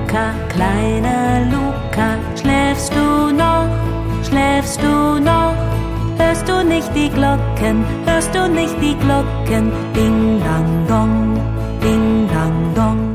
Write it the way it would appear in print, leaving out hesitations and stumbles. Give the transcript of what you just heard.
Luca, kleiner Luca, schläfst du noch, schläfst du noch? Hörst du nicht die Glocken, hörst du nicht die Glocken? Ding, dang, dong, ding, dang, dong.